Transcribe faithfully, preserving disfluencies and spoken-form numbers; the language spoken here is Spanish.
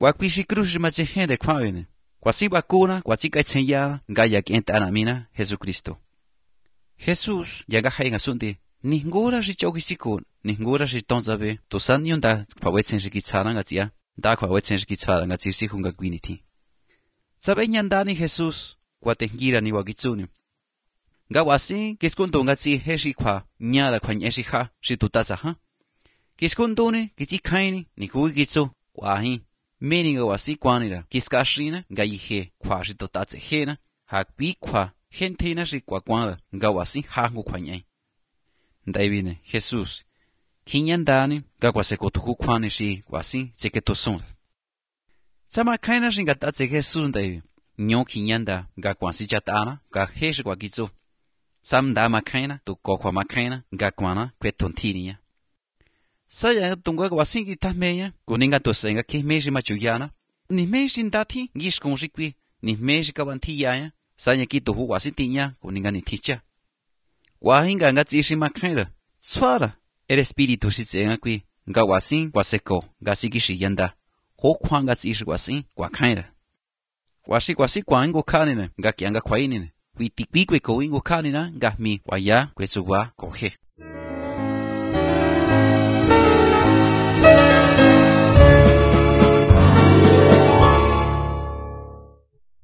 Wa pishi cruz ma che gente kwawene. Kwa si vacuna, kwa si kai tsenya, ga ya kienta anamina Jesucristo. Jesús ya ga hai ngasunde. Ni ngora shi choki sikon, ni ngora shi tonzabe, to san yunda kwa wetsen shi kitsara nga tia, da kwa wetsen shi kitsara nga tirsi hunga gwiniti. Sabe nyandani Jesús, kwa tengira ni wakitsuni. Nga wasi, kiskundo nga tsi heshi kwa nyara kwa nyeshi ha, shi tutaza ha. Kiskundo ni, kitsi kaini, ni kui kitso, kwa hi. Meni nga wasi kwanira, kiskashina, nga ihe, kwa shi tutaze hena, hak bi kwa, hentena shi kwa kwanra, nga wasi hangu kwa nyai. Ndaibine, Jesús, kinyandani, nga kwa se kotuku kwane shi, wasi, tseke tosonra. Sama kaina shi nga tatse Jesús ndaibi, nyo kinyanda, nga kwa si chatana, nga heshi kwa kitso. Sam da makaina, tu ko kwa makaina, nga kwana, kwe tontiniya. Saya tungwa kwa singi tahmeya, kuninga to senga ki meji machuyana, ni meji ndati, gish konjikwi, ni meji kawantiyaya, saya ki to huwa sintinya, kuninga ni ticha. Kwa hinga nga tsishi makaina, tswara, el espiritu shi tsenga kwi, nga wasin kwa seko, nga sikishi yanda, ho kwa nga tsishi wasin, kwa kaina. Washi kwa si kwa ingo kanina, nga kianga kwa inina. Witi kwi kwe ko ingo kanina, nga mi, waya, kwe tsuwa, kohe.